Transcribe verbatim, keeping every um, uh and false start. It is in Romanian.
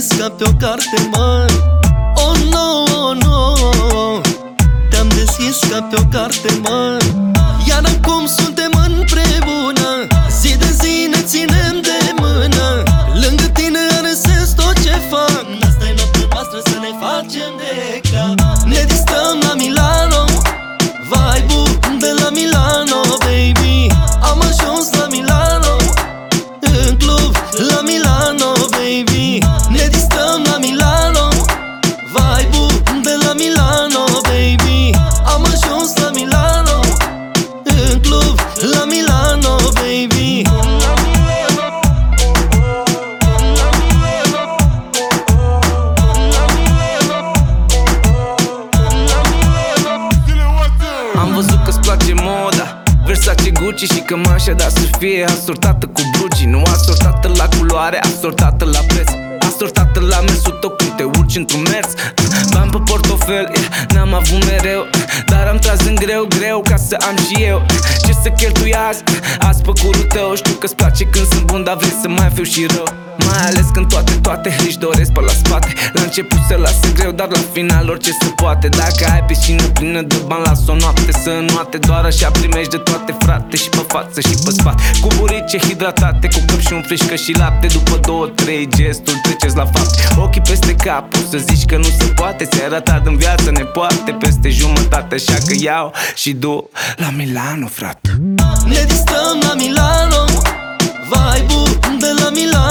deschis ca pe o carte, mă. Oh no, oh no, te-am deschis ca pe o carte, mă. Iar acum suntem împreună, zi de zi ne ținem de mână. Lângă tine răsesc tot ce fac. Asta-i noaptea noastră să ne facem de cap. Ne distrăm la Milano, vibe-ul de la Milano, baby. Am ajuns la Milano, în club la Milano, baby. Ne distrăm la Milano, vibe-ul de la Milano, baby. Am ajuns la Milano, în club la Milano, baby. Am văzut că-ți place moda, Versace, Gucci și cămașa, dar să fie asortată cu blugi. Nu asortată la culoare, asortată la preț, asortată la mersul tău când te urci într-un mers. Bani pe portofel, yeah, n-am avut mereu, dar am tras în greu, greu ca să am și eu ce să cheltui azi, azi pe curul tău. Știu că-ți place când sunt bun, dar vrei să mai fiu și rău. Mai ales când toate, toate își doresc pe la spate. La început se lasă greu, dar la final orice se poate. Dacă ai piscină plină de bani, las o noapte să înnoate. Doar așa primești de toate, frate, și pe față și pe spate. Cu burice hidratate, cu căp și un frișcă și lapte. După două, trei gesturi treceți la fapte. Ochii peste cap, poți să zici că nu se poate. Ți-ai ratat în viață, ne poate peste jumătate. Așa că iau și du la Milano, frate. Ne distrăm la Milano, vibe-ul de la Milano,